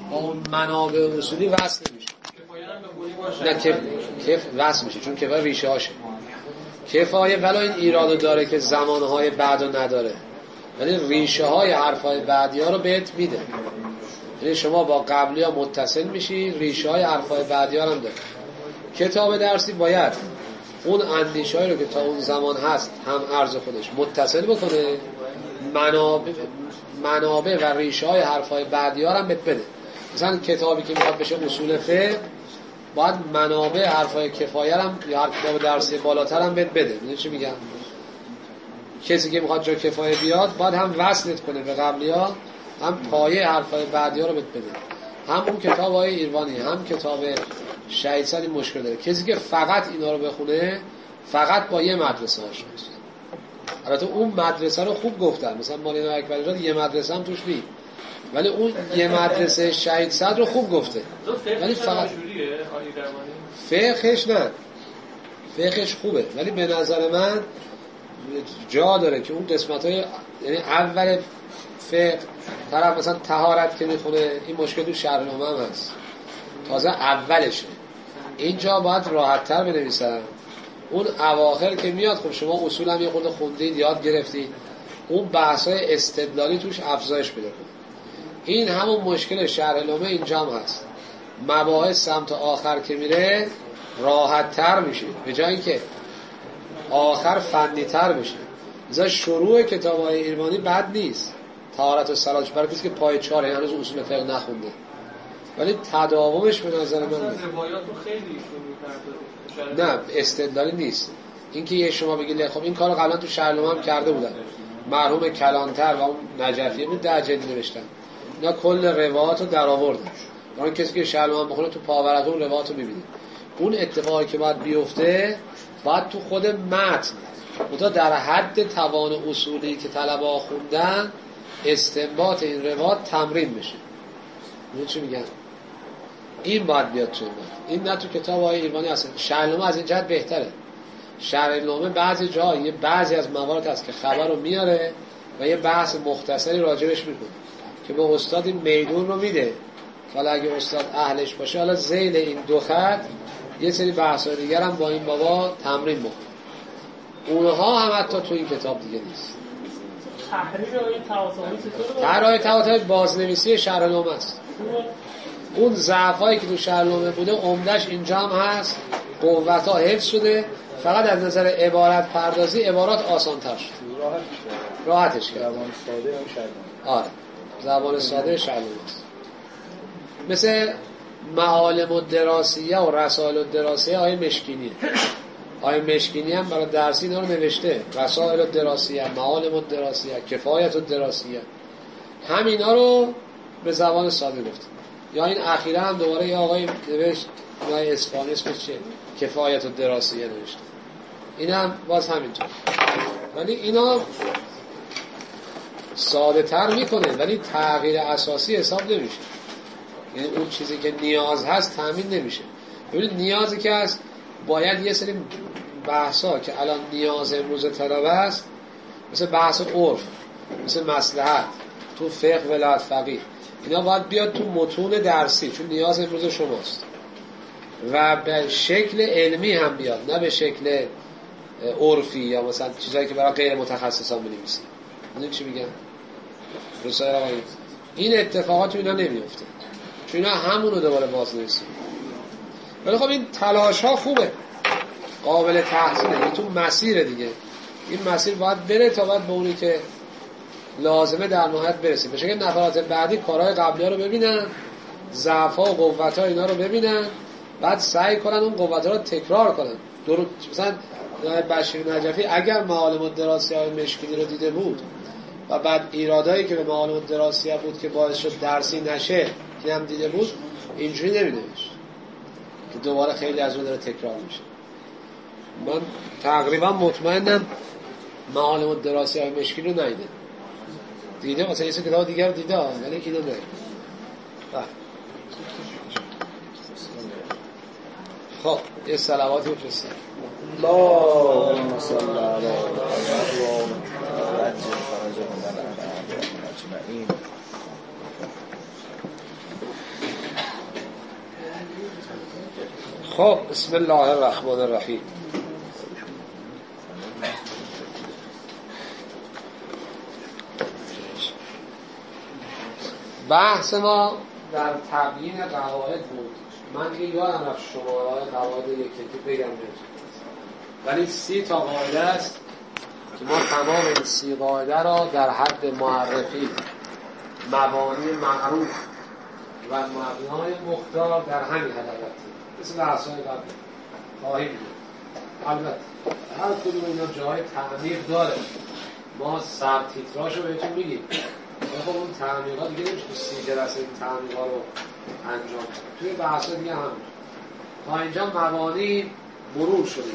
با اون منابع اصولی وصل نمیشه. نه که وصل میشه چون کفایه ریشه هاشه. کفایه ولو این ایرادو داره که زمانهای بعدو نداره، ولی ریشه های حرفای بعدی ها رو بهت میده. یعنی شما با قبلی ها متصل میشی، ریشه های حرفای بعدی ها هم داره. کتاب درسی باید اون اندیشه هایی رو که تا اون زمان هست هم عرض خودش متصل بکنه، منابع و ریشه های حرفای بعدی ها هم بده. مثلا کتابی که میخواد بشه اصول فقه باید منابع حرفای کفایه هم یا هر کتاب درسی بالاتر هم بده. میدونی چی میگم؟ کسی که میخواد جا کفایه بیاد باید هم وصلت کنه به قبلی ها، هم پایه حرفای بعدی ها رو بده. همون کتاب های ایروانی هم کتاب شهید صدی مشکل داره. کسی که فقط اینا رو بخونه فقط با یه مدرسه آشناست. البته اون مدرسه رو خوب گفتن، مثلا مولانا اکبری را یه مدرسه هم توش نی، ولی اون یه مدرسه شهید صدر رو خوب گفته. ولی فقط فقهش نه، فقهش خوبه، ولی به نظر من جا داره که اون قسمت‌های یعنی اول فقه طرف مثلا طهارت که میخونه این مشکل تو شرح‌نامه هم هست، تازه اولشه. اینجا باید راحت‌تر بنویسن. اون اواخر که میاد خب شما اصول هم یه خورده خوندید یاد گرفتید، اون بحث‌های استدلالی توش افزایش پیدا کنه. این همون مشکل شرح‌نامه اینجا هم هست. مباحث سمت آخر که میره راحت‌تر میشه به جای اینکه آخر فنی‌تر بشه. مثلا شروع کتاب‌های ایرانی بد نیست، طهارت و صلات برای کسی که پای 4 هنوز اصول فقه نخونده، ولی تداومش به نظر من روایات رو خیلی شروع کرده. نه استدلالی نیست. اینکه یه شما بگید خب این کارو قبلا تو شرح‌نامه هم کرده بودن، مرحوم کلانتر و اون نجفی بود 10 جلد نوشتن، اینا کل روایات رو در آوردن. اون کسی که شرح‌نامه بخونه تو پاورق اون روایات رو می‌بینه. اون اتفاقی که باید بیفته باید تو خود متن تا در حد توان اصولی که طلبه‌ها خوندن استنباط این روایات تمرین بشه. اون چی میگن؟ این باید بیاد تو این نه تو کتاب‌های ایرانی هست. شرح‌نامه از این جهت بهتره. شرح‌نامه بعضی جایی بعضی از موارد هست که خبر رو میاره و یه بحث مختصری راجبش میکنه که به استاد این میدون رو میده. حالا اگه استاد اهلش باشه حالا ذیل این دو خط یه سری بحث‌های دیگر هم با این بابا تمرین بکنه. اونها هم حتی تو این کتاب دیگه نیست. تحریر آیه طحاطبی چطوره؟ تحریر طحاطبی بازنویسی شرح‌نامه است. اون ضعفایی که تو شرح‌نامه بوده عمدش اینجا هم هست، قوت‌ها حفظ شده، فقط از نظر عبارت پردازی عبارات آسان‌تر شد. راحتش کرد. زبان ساده هم شرح‌نامه. آره زبان ساده شرح‌نامه است. مثل معالم الدراسیه و رسائل الدراسیه آیه مشکینی. آیه مشکینی هم برای درسی اینا رو نوشته، رسائل الدراسیه، معالم الدراسیه، کفایت الدراسیه، همینا رو به زبان ساده گفت. یا این اخیرا هم دوباره یه آقای نوشت آقای اصفهانی اسمش چیه؟ کفایت الدراسیه نوشته. این هم باز همینطور. ولی اینا ساده تر میکنه ولی تغییر اساسی حساب نمیشه. یعنی اون چیزی که نیاز هست تامین نمیشه. ببینید نیازی که هست باید یه سری بحثا که الان نیاز امروز طلبه است، مثل بحث عرف، مثل مصلحت تو فقه ولایت فقیه، اینا باید بیاد تو متون درسی چون نیاز امروز شماست و به شکل علمی هم بیاد نه به شکل عرفی یا مثلا چیزایی که برای غیر متخصصان بنویسن. میدونید چی میگم؟ رسای آقایی این اتفاقات تو اینا نمیفته چون اینا همونو دوباره بازنویسن. ولی خب این تلاش ها خوبه، قابل تحسینه، این تو مسیر دیگه، این مسیر باید بره تا باید به اونی که لازمه در نهایت برسیم. بشه که نفرات بعدی کارهای قبلی ها رو ببینن، ضعف ها و قوت ها اینا رو ببینن، بعد سعی کنن اون قوت ها رو تکرار کنن. مثلا بشیر نجفی اگر معالم الدراسیه های مشکلی رو دیده بود و بعد ایرادایی که به معالم الدراسیه بود که باعث شد درسی نشه که هم دیده بود، اینجوری نمی‌نوشت که دوباره خیلی از اون داره تکرار میشه. من تقریبا مطمئنم معالم الدراسیه های مشکلی رو ندیده. دیده مثلا یه سری کتاب دیگر دیده ولی اینو نه. خب یه صلواتی بفرستید. اللهم صل علی محمد و آل محمد. خب بسم الله الرحمن الرحیم. بحث ما در تبیین قواعد بود. من دیگه یادم رفت شماره قواعد یکی بگم ولی 30 تا قاعده است که ما تمام این 30 قاعده را در حد معرفی مبانی معروف و مبنای مختار در همین حلقه مثل بحث‌های قبل خواهیم بود. البته هر کدوم اینا جای تعمیر داره، ما سب تیتراشو بهتون میگیم. خب اون تعمیرها دیگه نمیشه 30 جلسه این تعمیرها رو انجام کنیم. توی بحث‌ها دیگه هم تا اینجا مبانی مرور شده.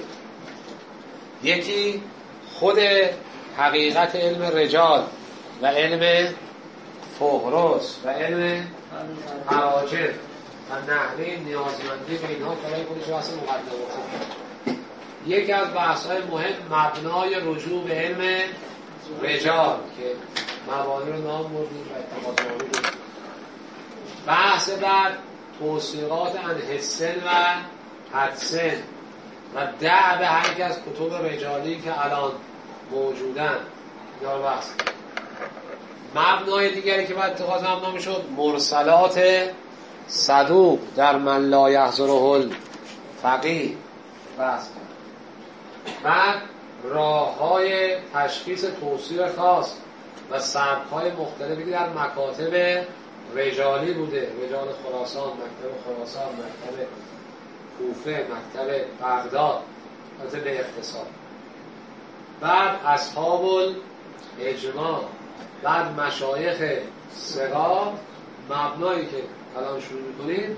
یکی خود حقیقت علم رجال و علم فهرست و علم مراجع و نحوه نیازمندی به اینها کارای خودش رو اصلا مقدمه کنیم. یکی از بحث‌های مهم مبنای رجوع به علم رجال که مبانی رو نام بردیم و اتفاق نامی بود. بحث بعد توصیقات انحسن و حدسن و به هر یک از کتب رجالی که الان موجودن یا بحث. مبنای دیگری که باید اتخاذ مبنا میشد مرسلات صدوق در من لا یحضره الفقیه بحث. بعد راه‌های تشخیص توصیل خاص و سبک‌های مختلفی که در مکاتب رجالی بوده، رجال خراسان، مکتب خراسان، مکتب کوفه، مکتب بغداد، البته به اختصار. بعد اصحاب الاجماع، بعد مشایخ صغار، مبنایی که الان شروع می‌کنیم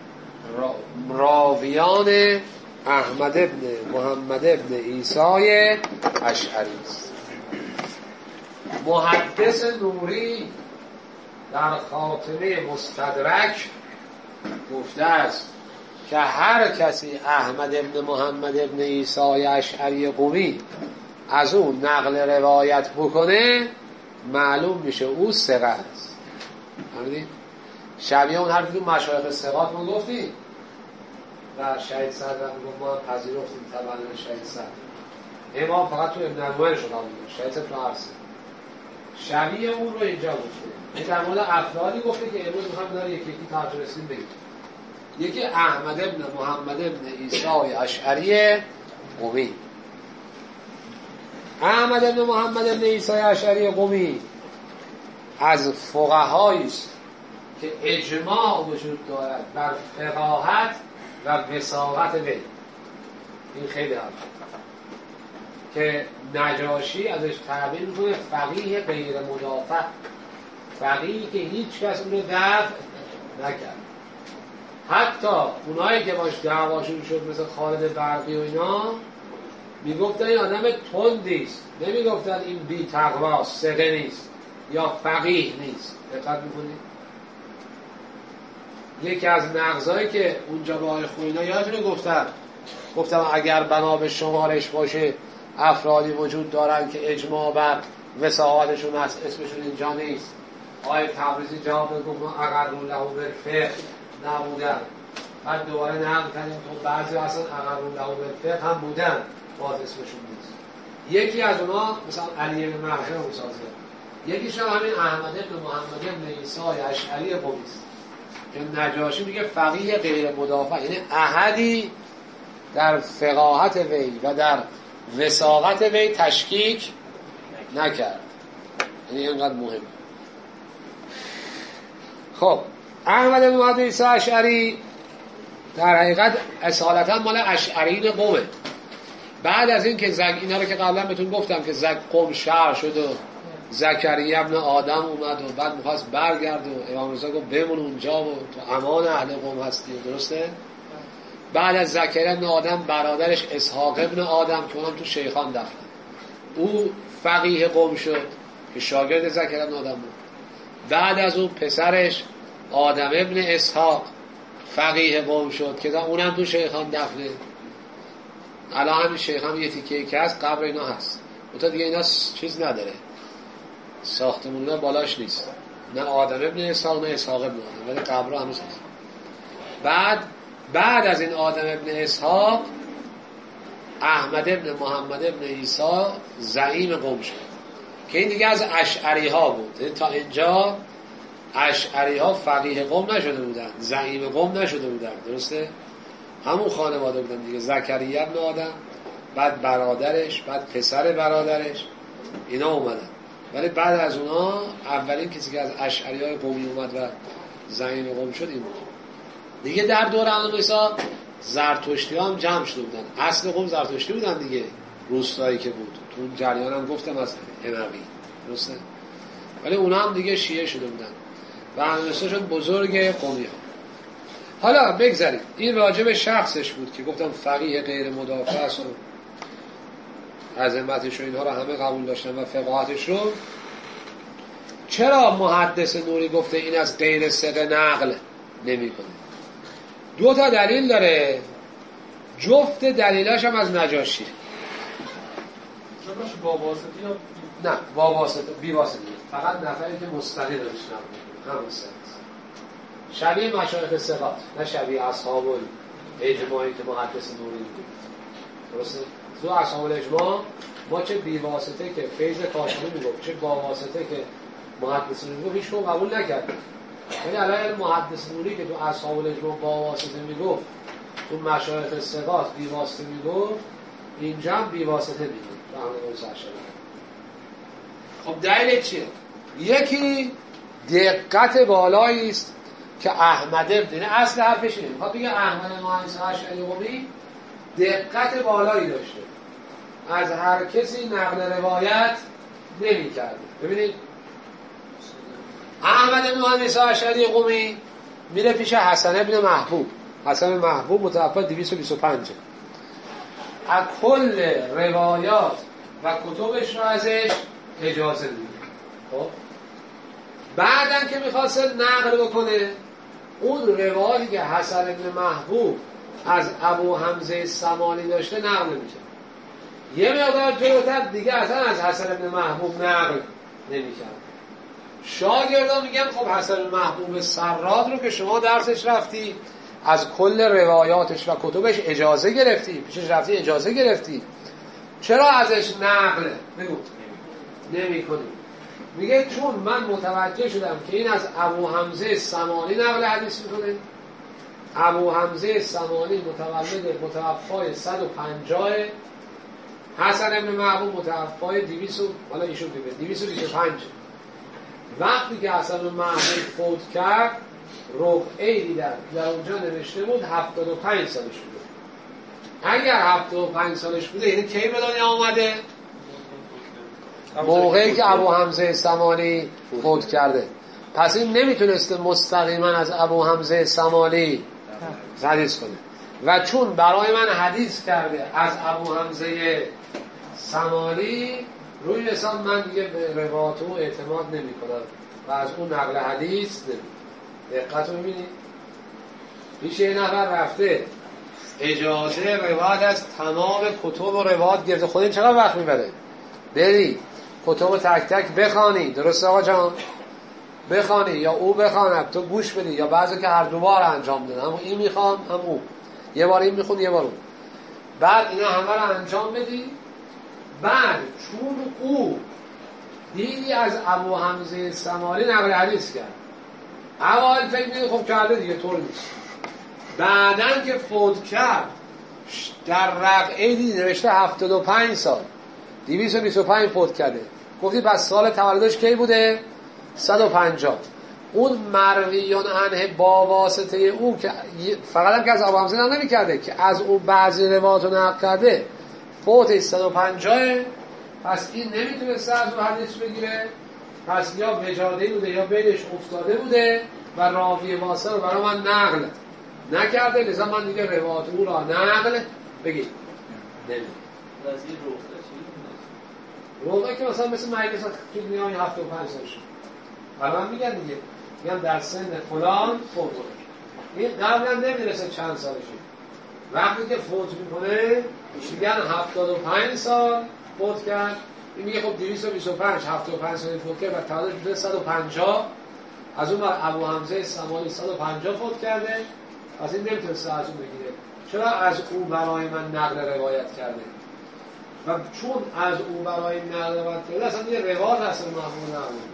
راویان احمد ابن محمد ابن عیسی اشعری است. محدث نوری در خاتمه مستدرک گفته است که هر کسی احمد ابن محمد ابن عیسی اشعری قمی از اون نقل روایت بکنه معلوم میشه او ثقه است. فهمیدید؟ شبیه اون حرفی تو مشایخ ثقات ما گفتیم و شهید صدر میگفت ما پذیرفتیم تبنای شهید صدر. امام فقط تو ابن المعین شد شهید صدر تو عرصه شبیه اون رو اینجا گفته. این در مورد افرادی گفته که امروز میخوام داره یکی ترجمه رسیم بگیم. یکی احمد ابن محمد ابن عیسی اشعری قمی. احمد ابن محمد ابن عیسی اشعری قمی از فقهایی است که اجماع وجود دارد بر فقاهت و وساقت وی. این خیلی هم که نجاشی ازش تعبیر میکنه فقیه غیر مدافع، فقیهی که هیچ کس اون رو دفع نکرد. حتی اونایی که باش دعواشون شد مثل خالد برقی و اینا میگفتن این آدم تندیست، نمیگفتن این بی تقواست، ثقه نیست یا فقیه نیست. دقت میکنید؟ یکی از نقضایی که اونجا با آقای خوینا یادتونه گفتم اگر بنا به شمارش باشه افرادی وجود دارن که اجماع بر وساقاتشون هست، اسمشون اینجا نیست. آقای تبریزی جواب گفت ما اقرون له بالفقه نبودن. بعد دوباره نقل کردیم تو بعضی اصلا اقرون له بالفقه هم بودن، باز اسمشون نیست. یکی از اونا مثلا علی بن محشر مسازه، یکیش همین احمد بن محمد بن عیسی اشعری قمی است که نجاشی میگه فقیه غیر مدافع، یعنی احدی در فقاهت وی و در وساقت وی تشکیک نکرد. یعنی اینقدر مهم. خب احمد بن محمد عیسی اشعری در حقیقت اصالتا مال اشعریین قومه. بعد از این که اینا رو که قبلا بهتون گفتم که قوم شهر شد و زکریا ابن آدم اومد و بعد میخواست برگرد و امام رضا گفت بمون اونجا و تو امان اهل قوم هستی. درسته؟ بعد از زکریا ابن آدم برادرش اسحاق ابن آدم که اونم تو شیخان دفن، او فقیه قوم شد که شاگرد زکریا ابن آدم بود. بعد از اون پسرش آدم ابن اسحاق فقیه قوم شد که اونم تو شیخان دفنه. الان همین شیخ هم یه تیکه که هست قبر اینا هست، تا دیگه اینا چیز نداره، ساختمون بالاش نیست، نه آدم ابن اسحاق نه اسحاق ابن آدم، ولی قبر هنوز هست. بعد بعد از این آدم ابن اسحاق احمد ابن محمد ابن عیسی زعیم قوم شد که این دیگه از اشعری ها بود. تا اینجا اشعری ها فقیه قوم نشده بودن، زعیم قوم نشده بودن، درسته؟ همون خانواده بودن دیگه، زکریا ابن آدم، بعد برادرش، بعد پسر برادرش، اینا اومدن. ولی بعد از اونا اولین کسی که از اشعری های قومی اومد و زعیم قوم شد این بود دیگه. در دور امام عیسی زرتشتی ها هم جمع شده بودن. اصل قوم زرتشتی بودن دیگه، روستایی که بود. تو اون جریان هم گفتم از اموی، درسته؟ ولی اونا هم دیگه شیعه شده بودن و امام عیسی شد بزرگ قومی ها. حالا بگذاریم، این راجب شخصش بود که گفتم فقیه غیر مدافع است و عظمتش و اینها رو همه قبول داشتن و فقاهتش رو. چرا محدث نوری گفته این از غیر ثقه نقل نمی کنه؟ 2 تا دلیل داره، جفت دلیلاش هم از نجاشی. چراش با واسطه یا نه با واسطه، بی واسطه، فقط نفری که مستقل روش نبود، همون سنس شبیه مشایخ ثقات، نه شبیه اصحاب الاجماعی که محدث نوری بود. درسته؟ تو اصحاب الاجماع ما چه بی واسطه که فیض کاشانی میگفت، چه با واسطه که محدث نوری میگفت، هیچ کدوم قبول نکرد. یعنی الان محدث نوری که تو اصحاب الاجماع با واسطه میگفت، تو مشایخ ثقات بی واسطه میگفت، اینجا هم بی واسطه میگفت. خب دلیل چیه؟ یکی دقت بالایی است که احمد ابن اصل حرفش اینه، میخواد بگه احمد مهندس اشعری قمی دقت بالایی داشته، از هر کسی نقل روایت نمی کرده. ببینید احمد مهندس اشعری قمی میره پیش حسن ابن محبوب. حسن محبوب متوفی 225 از کل روایات و کتبش رو ازش اجازه میده. خب بعدن که میخواست نقل بکنه، اون روایتی که حسن ابن محبوب از ابو حمزه سمانی داشته نقل میشه. یه مقدار جلوتر دیگه اصلا از حسن ابن محبوب نقل نمیکرد. شاگردان میگن خب حسن محبوب سراد رو که شما درسش رفتی، از کل روایاتش و کتبش اجازه گرفتی، پیشش رفتی اجازه گرفتی، چرا ازش نقل بگو نمی کنی؟ میگه چون من متوجه شدم که این از ابو حمزه سمانی نقل حدیث میکنه. ابو حمزه سمانی متولد متوفای 150، حسن ابن محبوب متوفای 200 حالا ایشون بگه 225. وقتی که حسن ابن محبوب فوت کرد، ربعی در اونجا نوشته بود 75 سالش بوده. اگر 75 سالش بوده یعنی کی به دنیا آمده؟ موقعی که ابو حمزه سمانی فوت کرده. پس این نمیتونسته مستقیما از ابو حمزه سمانی حدیث کنه و چون برای من حدیث کرده از ابو حمزه سمانی، روی حساب من دیگه به روایت او اعتماد نمی کنم و از اون نقل حدیث نمی. دقت رو میبینید؟ پیش یه نفر رفته اجازه روایت از تمام کتب و روایت گرفته. خود این چقدر وقت میبره؟ بری کتب تک تک بخوانی، درسته آقا جان؟ بخوانی یا او بخواند، تو گوش بدی، یا بعضی که هر دو بار انجام بدن، هم این میخوام هم او، یه بار این میخون یه بار اون، بعد اینا همه رو انجام بدی. بعد چون او دیدی از ابو حمزه سمانی نقل حدیث کرد، اول فکر میدی خب کرده دیگه، طور نیست. بعدن که فوت کرد در رقعه دیدی نوشته 75 سال 225 فوت کرده، گفتی پس سال تولدش کی بوده؟ 150. اون مرویون عنه با واسطه او که فقط هم که از ابو حمزه نقل نمی کرده، که از اون بعضی روایات رو نقل کرده، فوتش 150. پس این نمیتونسته از اون حدیث بگیره، پس یا وجاده بوده یا بینش افتاده بوده و راوی واسطه رو برای من نقل نکرده، لذا من دیگه روایات او را نقل بگیر نمید. وزیر روضه که مثلا مثل مجلس که دنیای 75 سال شد، برای من میگن دیگه، میگن در سن فلان فوت کنه. این قبلا نمیرسه چند سالشه، وقتی که فوت میکنه میگن 75 سال فوت کرد. این میگه خب 225 75 سال فوت کرد و تولدش بوده 150. از اون بر ابو حمزه سمانی 150 فوت کرده، پس این نمیتونه از اون بگیره. چرا از او برای من نقل روایت کرده؟ و چون از او برای نقل روایت کرده اصلا یه روایت اصلا محمول نقل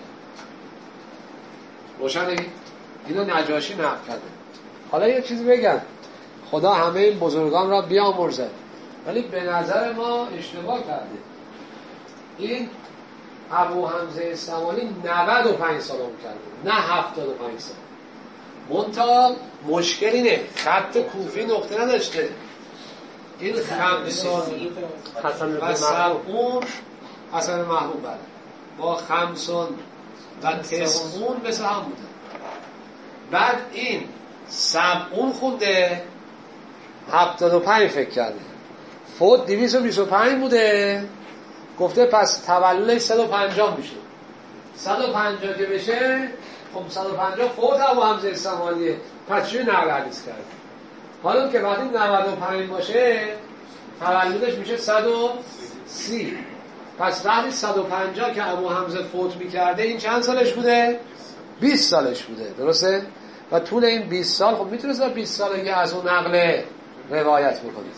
روشنه. اینو نجاشی نقل کرده. حالا یه چیزی بگم، خدا همه این بزرگان را بیامرزد، ولی به نظر ما اشتباه کرده. این ابو حمزه سمانی 95 سال عمر کرده، نه 75 سال. منتها مشکل اینه خط کوفی نقطه نداشته. این خمسون و سبعون حسن محبوب بله با خمسون و تسعون مثل هم بوده. بعد این سبعون خونده 75 فکر کرده، فوت 225 بوده، گفته پس تولدش 150 میشه. 150 که بشه خب 150 فوت ابو حمزه سمانیه، پس چی نقل حدیث کرده؟ حالا که وقتی 95 باشه تولدش میشه 130. پس وقتی 150 که ابو حمزه فوت میکرده این چند سالش بوده؟ 20 سالش بوده، درسته؟ و طول این 20 سال خب میتونست 20 سالگی از اون نقل روایت بکنید.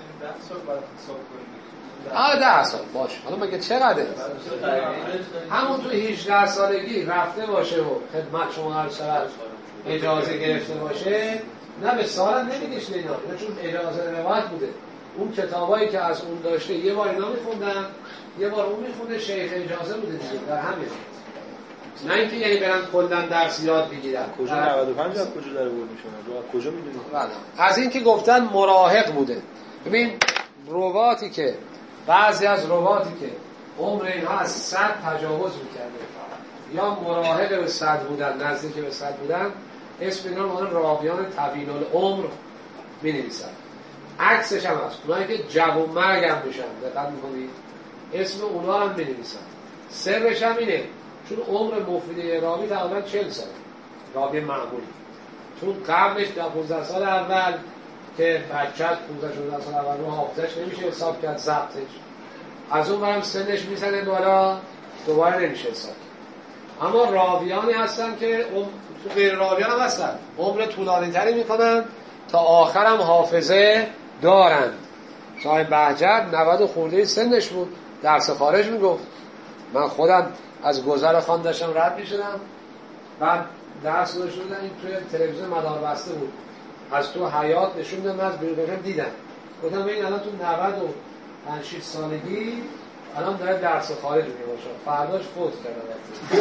10 سال باشه. حالا مگه چقدره؟ همون تو 18 سالگی رفته باشه و خدمت شما هر شب اجازه گرفته باشه، نه به سال نمیگیش لینا، چون اجازه روایت بوده. اون کتابایی که از اون داشته یه بار اینا میخوندن، یه بار اون میخونده، شیخ اجازه بوده دیگه، در همین. نه اینکه یعنی برن کلا درس یاد بگیرن. کجا 95 از کجا در آورد میشونه؟ کجا میدونید؟ از این که گفتن مراهق بوده. ببین رواتی که بعضی از رواتی که عمر اینها از 100 تجاوز میکرده یا مراهق به 100 بودن، نزدیک به 100 بودن، اسم اینا رو راویان طویل العمر می‌نویسن. عکسش هم هست، اونایی که جوان مرگ هم میشن، دقت می‌کنید اسم اونا هم می‌نویسن. سرش هم اینه چون عمر مفید راوی تقریبا 40 سال، راوی معمولی، چون قبلش در 15 سال اول که بچه 15 سال اول رو حافظش نمیشه حساب کرد، ضبطش از اون برم سنش میزنه بالا، دوباره نمیشه حساب. اما راویانی هستن که غیر راویان هم هستن، عمر طولانی تری میکنن تا آخرم حافظه دارن. صاحب بهجت 90 خورده سنش بود، درس خارج میگفت. من خودم از گذر خان داشتم رد میشدم، بعد درس داشتم این توی تلویزیون مدار بسته بود، از تو حیات نشون دادم، از بیرون دیدم، گفتم این الان تو 95 سالگی الان داره درس خارج میگه باشه، فرداش فوت کرده.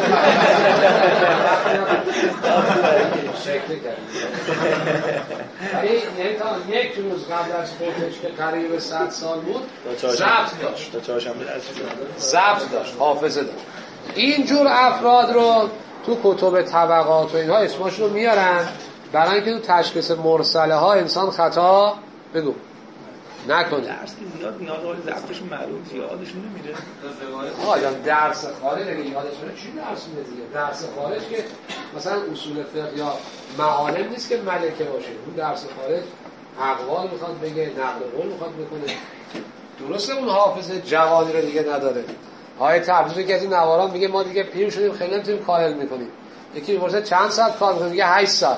شکل کرد. یعنی تا یک روز قبل از فوتش که قریب 100 سال بود ضبط داشت، حافظه داشت. اینجور افراد رو تو کتب طبقات و اینها اسمشون رو میارن برای اینکه تو تشخیص مرسله ها انسان خطا بگو نکنه. درس که زیاد نیاز آقای ضبطشون معلوم زیادشون نمیره. آقا درس خارج اگه یادش بره چی درس میده دیگه؟ درس خارج که مثلا اصول فقه یا معالم نیست که ملکه باشه. اون درس خارج اقوال میخواد بگه، نقل قول میخواد بکنه. درسته اون حافظه جوانی رو دیگه نداره. آیه تبریزی که از این نواران میگه ما دیگه پیر شدیم خیلی نمیتونیم کارل میکنیم. یکی میپرسه چند ساعت کار میکنیم؟ میگه 8 ساعت.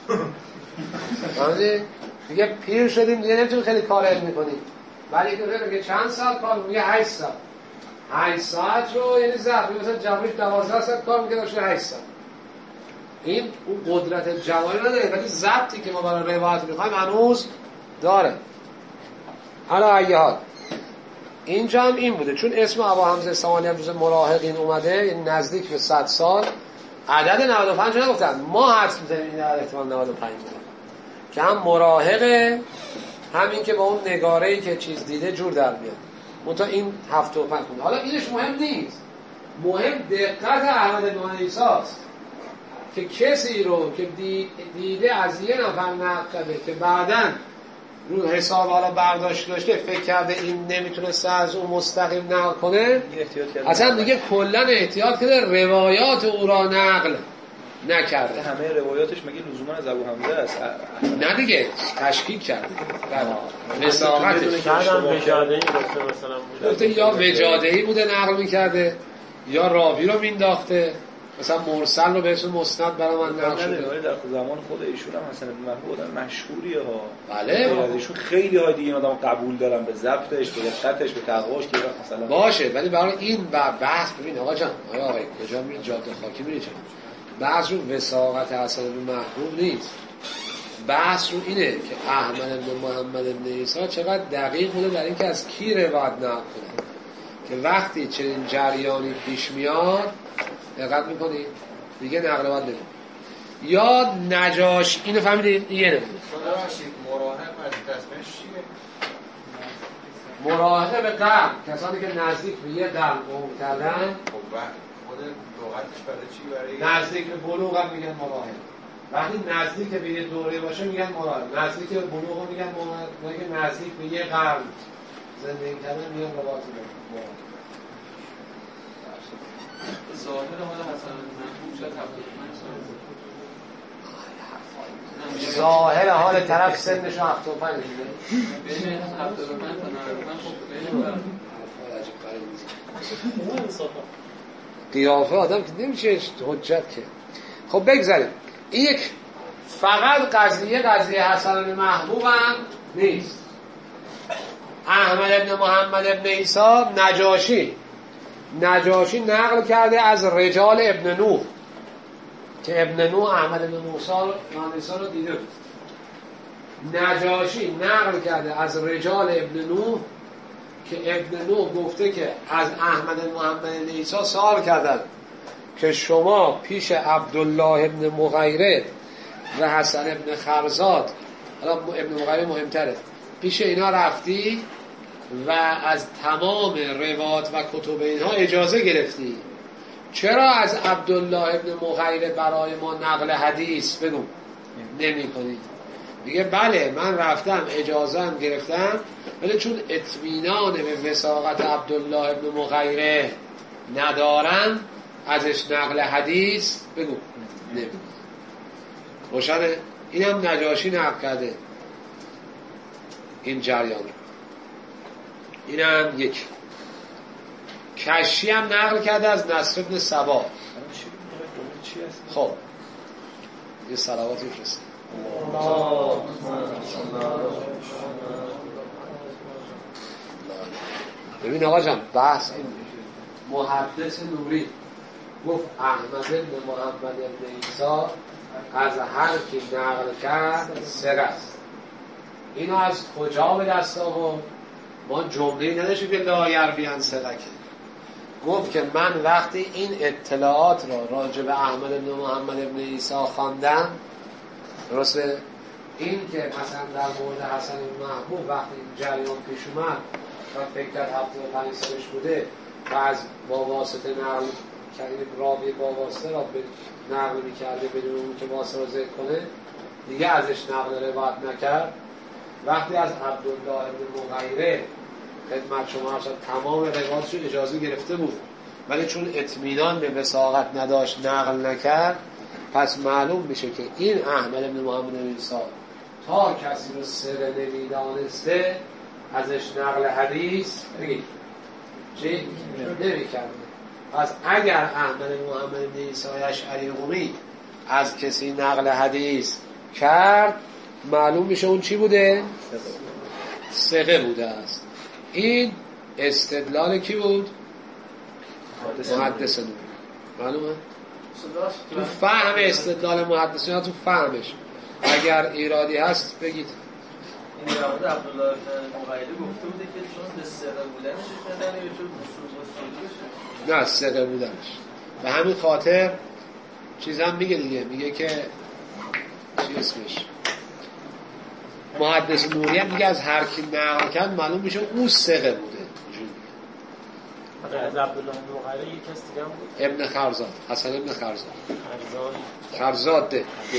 میگه پیر شدیم دیگه نمیتونیم خیلی کار علم میکنیم. ولی میگه چند ساعت کار میگه 8 ساعت. 8 ساعت رو یعنی ضبط مثلا جمعش 12 ساعت کار میکنه داشته 8 ساعت. این اون قدرت جوانی نداره، ولی ضبطی که ما برای روایت میخوایم هنوز داره. حالا ایه حال اینجا هم این بوده، چون اسم ابو حمزه سمانی هم جز مراهقین اومده، یعنی نزدیک به 100 سال. عدد 95 نگفتن، ما حدس میزنیم این عدد احتمال 95 بوده که هم مراهقه، همین که با اون نگاره‌ای که چیز دیده جور در میاد. منتها این 75 خونده. حالا اینش مهم نیست، مهم دقت احمد بن عیسی است که کسی رو که دیده از یه نفر نقل کرده که بعداً رو حساب حالا برداشت داشته فکر کرده این نمیتونه از اون مستقیم نقل کنه، اصلا دیگه کلا احتیاط کرده روایات او را نقل نکرده. همه روایاتش مگه لزوما از ابو حمزه است؟ نه دیگه تشکیک کرده. نساختش کردم وجاده‌ای گفته مثلا بوده، یا وجاده‌ای بوده نقل میکرده یا راوی رو مینداخته. مثلا مرسل رو بهتون مسند برای من نقل شده. در زمان خود ایشون هم حسن بن محبوب آدم مشهوریه ها. بله. ایشون خیلی های دیگه آدم قبول دارن به ضبطش، به دقتش، به تقواش که مثلا باشه، ولی برای این بحث ببین آقا جان، آقای کجا میری جاده خاکی میری جان. بحث رو وثاقت حسن بن محبوب نیست. بحث رو اینه که احمد بن محمد بن عیسی چقدر دقیق بوده در اینکه از کی روایت نقل کنه که وقتی چنین جریانی پیش میاد دقت میکنید دیگه نقل روایت نمیشه. یا نجاش اینو فهمیدید؟ یه نمونه مراهق از دستش چیه؟ مراهقه به قلب، کسانی که نزدیک به یه قلب قوم کردن. خب خود لغتش برای چی؟ برای نزدیک به بلوغ هم میگن مراهق. وقتی نزدیک به یه دوره باشه میگن مراهق. نزدیک به بلوغ هم میگن مراهق. وقتی نزدیک به یه قرن زندگی کردن میگن مراهق. ظاهر حال حسن محبوب شد ظاهر حال طرف سنش 75 بین 75 تا 95 خب قیافه آدم که نمیشه حجت که. خب بگذاریم این یک فقط قضیه حسن محبوب هم نیست. احمد بن محمد بن عیسی نجاشی نقل کرده از رجال ابن نوح که ابن نوح احمد بن موسی رو دیده بود. نجاشی نقل کرده از رجال ابن نوح که ابن نوح گفته که از احمد بن محمد بن عیسی سوال کردن که شما پیش عبدالله ابن مغیره و حسن ابن خرزاد، حالا ابن مغیره مهمتره، پیش اینا رفتی و از تمام روایات و کتب اینها اجازه گرفتی، چرا از عبدالله ابن مغیره برای ما نقل حدیث بگو نمی کنید؟ میگه بله من رفتم اجازه هم گرفتم ولی چون اطمینان به وثاقت عبدالله ابن مغیره ندارم ازش نقل حدیث بگو نمی. روشنه؟ اینم نجاشی نقل کرده این جریان. اینم یک. کشی هم نقل کرده از نصر بن سبا. خب یه صلواتی فرست. ببین آقا جان بحث این محدث نوری گفت احمد بن محمد بن عیسی از هر کی نقل کرد ثقه است. اینو از کجا به دست آورد؟ ما جمله‌ای نداشتیم که لا یروی ثقه. گفت که من وقتی این اطلاعات را راجع به احمد بن محمد بن عیسی خواندم، درسته این که مثلا در مورد حسن بن محبوب وقتی این جریان پیش اومد و فکر کرد 75 سالش بوده و از با واسطه نقل کردن راوی با واسطه را به نقل می‌کرده بدون اون که واسطه را ذکر کنه دیگه ازش نقل روایت نکرد. وقتی از عبدالله ابن مغیره خدمت شما عرض تمام روایاتش اجازه گرفته بود ولی چون اطمینان به وثاقت نداشت نقل نکرد، پس معلوم میشه که این احمد بن محمد بن عیسی تا کسی رو ثقه نمیدانسته ازش نقل حدیث نمی‌کرده. پس اگر احمد بن محمد بن عیسی اشعری قمی از کسی نقل حدیث کرد معلوم میشه اون چی بوده؟ ثقه بوده است. این استدلال کی بود؟ محدث نوری. معلومه؟ تو فهم استدلال محدث نوری، تو فهمش اگر ایرادی هست بگید. این در مورد عبدالله بن مغیره گفته بوده که چون به ثقه بودنش نداره یا چون اصول نه ثقه بودنش. به همین خاطر چیزم میگه دیگه، میگه که چی اسمش محدث نوری هم میگه از هر کی نقل کرد معلوم میشه اون ثقه بوده. از عبدالله بن مغیره یک کس دیگه هم بود، ابن خرزاد، حسن ابن خرزاد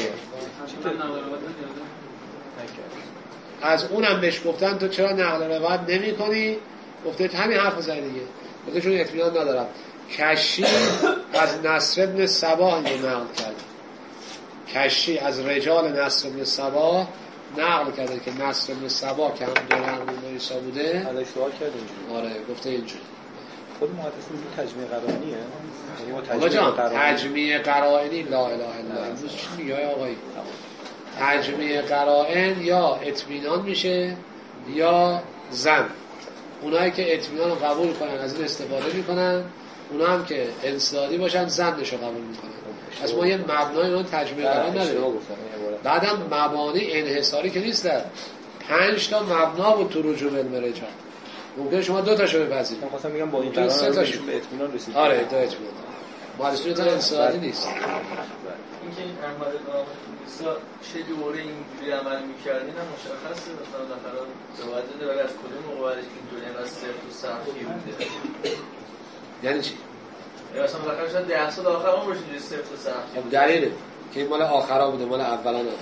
از اونم بهش گفتن تو چرا نقل روایت نمی کنی؟ گفته همین حرف زد دیگه، گفته چون اطمینان ندارم. کشی از نصر بن سبا نقل کرد. کشی از رجال نصر بن سبا نقل کرده که نصر بن سبا که هم دو نقل بن عیسی بوده. ازش سوال کرد اینجوری. آره گفته اینجوری. خود محدث نوری تجمیع قرائنیه؟ یعنی ما آقا جان تجمیع قرائنی لا اله الا الله چی میگه آقایی؟ تجمیع قرائن یا اطمینان میشه یا زن. اونایی که اطمینان رو قبول کنن از این استفاده میکنن، اونا هم که انصاری باشن زنش رو قبول میکنن. از ما یه مبنای اون تجمیع قرائن نداریم. بعدم مبانی انحصاری که نیست، 5 تا مبنا بود تو رجوع به علم رجال. ممکنه شما 2 تاشو بپذیرید. من خواستم بگم با این قرائن به اطمینان رسید. آره تا اطمینان. مالسونیت انصاری نیست. اینکه این احمد بن چه دوره اینجوری عمل می‌کردین هم مشخصه، مثلا نفرات روایت داده ولی از کدوم موقعش اینجوری از صرف و صحیح بوده. یعنی چی؟ مثلا بالاخره شاید 10 سال آخر اون باشه اینجوری صرف و صحیح. خب دلیله که این مال آخرا بوده، مال اولا نه.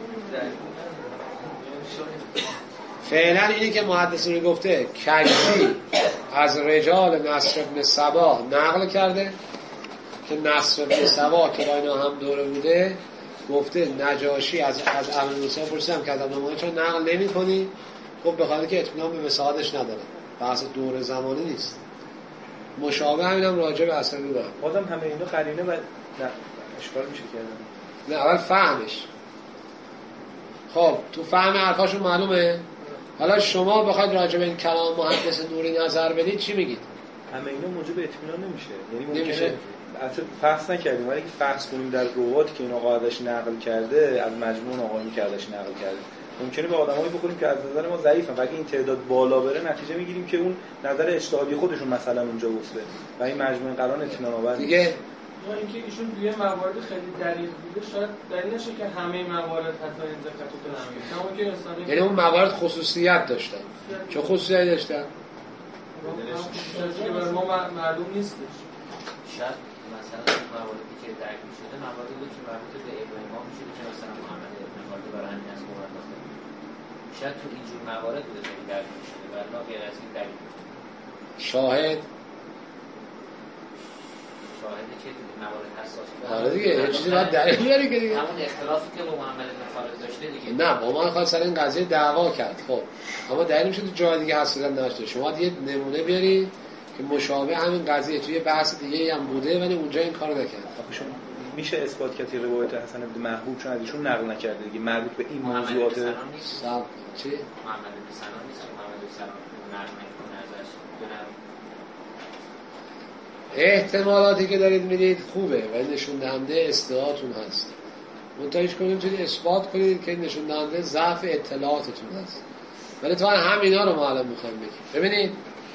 فعلا اینی که محدثین گفته کشی از رجال نصر بن سبا نقل کرده که نصر بن سبا که با اینا هم دوره بوده، گفته نجاشی از اهل موسی پرسیدم که از ابن چون نقل نمی کنی؟ خب به خاطر که اطمینان به وساعتش نداره، بحث دور زمانی نیست. مشابه همینم راجع به اصلی دارم. بازم همه اینا قرینه و اشکال میشه کردن. نه اول فهمش. خب تو فهم حرفاشون معلومه. حالا شما بخواید راجع به این کلام محدث نوری نظر بدید چی میگید؟ همه اینا موجب اطمینان نمیشه. یعنی نمیشه. اصلا فحص نکردیم، ولی اگه فحص کنیم در رواتی که این آقا ازش نقل کرده، از مجموع آقایی که ازش نقل کرده، ممکنه به آدمایی بخوریم که از نظر ما ضعیفن و اگه این تعداد بالا بره نتیجه میگیریم که اون نظر اجتهادی خودشون مثلا اونجا وصله و این مجموع قرار اطمینان آور دیگه. یا اینکه ایشون توی موارد خیلی دقیق بوده، شاید دلیل نشه که همه موارد حتی این دقت رو نمیگیره. یعنی اون موارد خصوصیت داشتن. چه خصوصیتی داشتن؟ که بر ما معلوم نیستش. شاید مثلا مواردی که درک می‌شده مواردی بود که مربوط به ابن امام می‌شده که مثلا محمد ابن خالد برای همین از قرآن داخل شاید تو اینجور موارد بوده که درک می‌شده و لا غیر از این دلیل شاهد که موارد حساسی آره دیگه یه چیزی باید دلیل بیاری که دیگه همون اختلافی که با محمد ابن خالد داشته دیگه. نه با ما خواهد سر این قضیه دعوا کرد. خب اما دلیل میشه تو جای دیگه حساسیت نداشته. شما دیگه نمونه بیاری که مشابه همین قضیه توی بحث دیگه هم بوده ولی اونجا این کارو نکرد. آخه میشه اثبات کرد روایت حسن بن محبوب چون ازشون نقل نکرده دیگه مربوط به این موضوعات. چی؟ محمد بن سلام نیست، محمد بن سلام نقل میکنه ازش. احتمالاتی که دارید میدید خوبه و نشون دهنده استعدادتون هست. منتها هیچ کنید میتونید اثبات کنید که نشون دهنده ضعف اطلاعاتتون هست. ولی تو همینا رو ما الان میخوایم بگیم. ببینید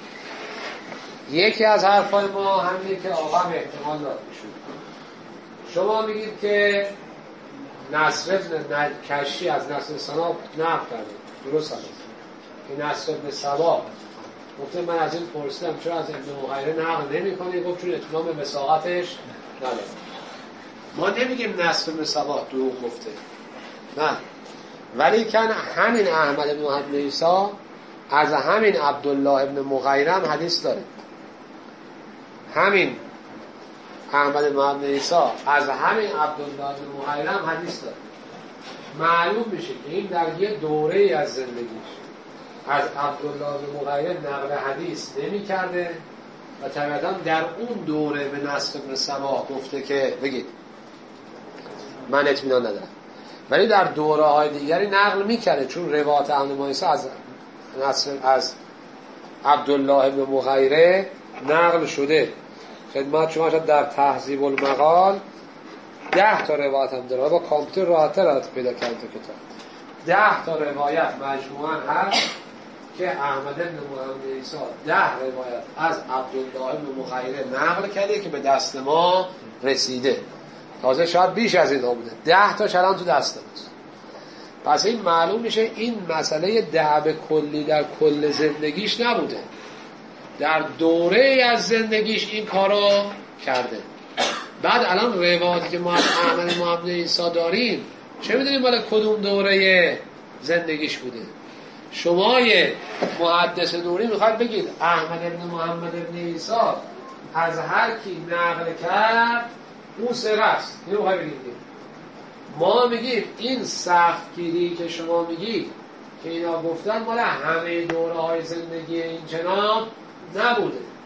یکی از حرفای ما همینه که آقا هم احتمال داد میشود. شما میگید که نصر ابن کشی از نصر سنا نقل کرده، درست هست که نصر ابن سبا گفته من از این پرسیدم چرا از ابن مغیره نقل نمی کنی؟ گفت چون اطمینان به وثاقتش نداره. ما نمیگیم نصر ابن سبا دروغ گفته، نه، ولی کن همین احمد ابن محمد عیسی از همین عبدالله ابن مغیره هم حدیث داره. همین احمد ابن محمد عیسی از همین عبدالله ابن مغیره هم حدیث داره. معلوم میشه که این در یه دوره از زندگیش از عبدالله ابن مغیره نقل حدیث نمی کرده و طبعا در اون دوره به نصر ابن سبا گفته که بگید من اطمینان ندارم، ولی در دوره های دیگری نقل می کرده چون روایت احمد بن عیسی از عبدالله ابن مغیره نقل شده. خدمت شما شد در تهذیب المقال 10 تا روایت هم داره، با کامپیوتر راحت‌تر پیدا کردن تو کتاب. 10 تا روایت مجموعاً هست که احمد بن محمد عیسی 10 روایت از عبدالله بن مغیره نقل کرده که به دست ما رسیده. تازه شاید بیش از این بوده. 10 تا چلان تو دست ماست. پس این معلوم میشه این مسئله دعب کلی در کل زندگیش نبوده، در دوره از زندگیش این کارو کرده. بعد الان روایتی که ما از احمد محمد عیسی داریم چه میدونیم مال کدوم دوره زندگیش بوده. شما یه محدث نوری میخواید بگید احمد ابن محمد ابن عیسی از هر کی نقل کرد اون ثقه است، اینو میخواید بگید. ما میگیم این سختگیری که شما میگید که اینا گفتن مال همه دوره های زندگی این جناب نبوده.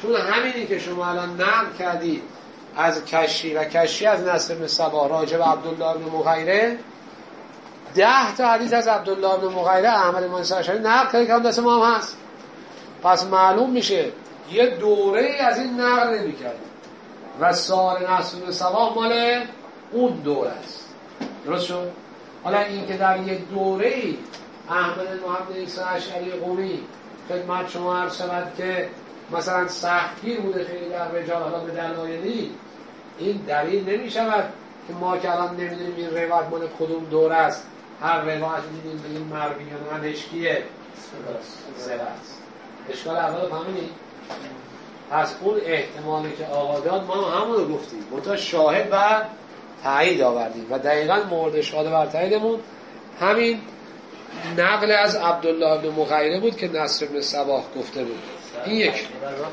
چون همینی که شما الان نقل کردید از کشی و کشی از نصر بن صباح راجع به عبدالله بن مغیره 10 تا حدیث از عبدالله بن مغیره احمد بن موسی اشعری نقل کرده که هم دست ما هم هست. پس معلوم میشه یه دوره ای از این نقل نمی‌کرد و سال نصر بن صباح مال اون دوره است. درست شد؟ حالا این که در یه دوره ای احمد بن محمد عیسی اشعری قمی خدمت شما عرض شود که مثلا سختگیر بوده خیلی در رجال، حالا به دلایلی، این دلیل نمی شود که ما که الان نمیدونیم این روایت مال کدوم دوره است. هر روایت میدیم به این مرویان انشکیه سرست. اشکال اول فهمیدی؟ پس اون احتمالی که آقا داد ما همون رو گفتیم، منتها شاهد و تایید آوردیم و دقیقاً مورد شاهد و تاییدمون همین نقل از عبدالله بن مغیره بود که نصر بن صباح گفته بود. این یک.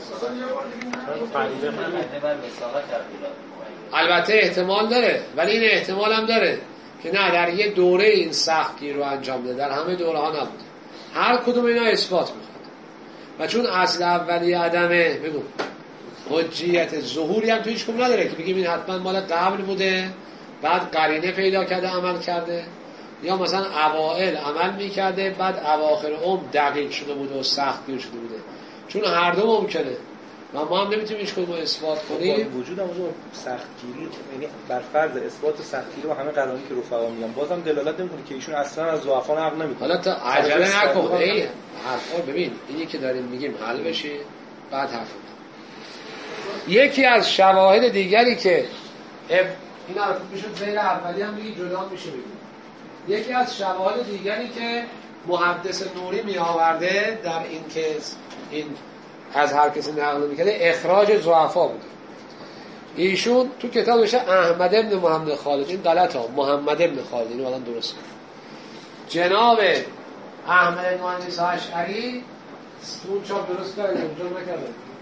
البته احتمال داره، ولی این احتمال هم داره که نه در یه دوره این سختگیر رو انجام ده، در همه دوره ها نبوده. هر کدوم اینا اثبات میخواد و چون اصل اولی عدمه بگو حجیت ظهوری هم تو هیچ کدوم نداره که بگیم این حتما مال قبل بوده بعد قرینه پیدا کرده عمل کرده، یا مثلا اوائل عمل میکرده بعد اواخر عمر دقیق شده بوده و سختگیر شده بوده، چون هر دو ممکنه و ما هم نمیتونیم هیچ کدوم اثبات کنیم. وجود هم سختگیری، یعنی بر فرض اثبات سختگیری و همه قرائنی که رفقا میگن بازم دلالت نمیکنه که ایشون اصلا از ضعفا نقل نمیکنه. حالا تا عجله نکن، این حرفا ببین اینی که داریم میگیم حل بشه بعد حرف یکی از شواهد دیگری که این حرف میشد زیر اولی هم بگی جدا میشه بگیم. یکی از شواهد دیگری که محدث نوری می آورده در این کیس، این از هر کسی نقل میکرده، اخراج ضعفا بوده. ایشون تو کتابش احمد بن محمد خالد، این غلط ها، محمد بن خالد، اینو الان درست کنه. جناب احمد بن محمد اشعری تو چاپ درست کرده، اونجا نکرده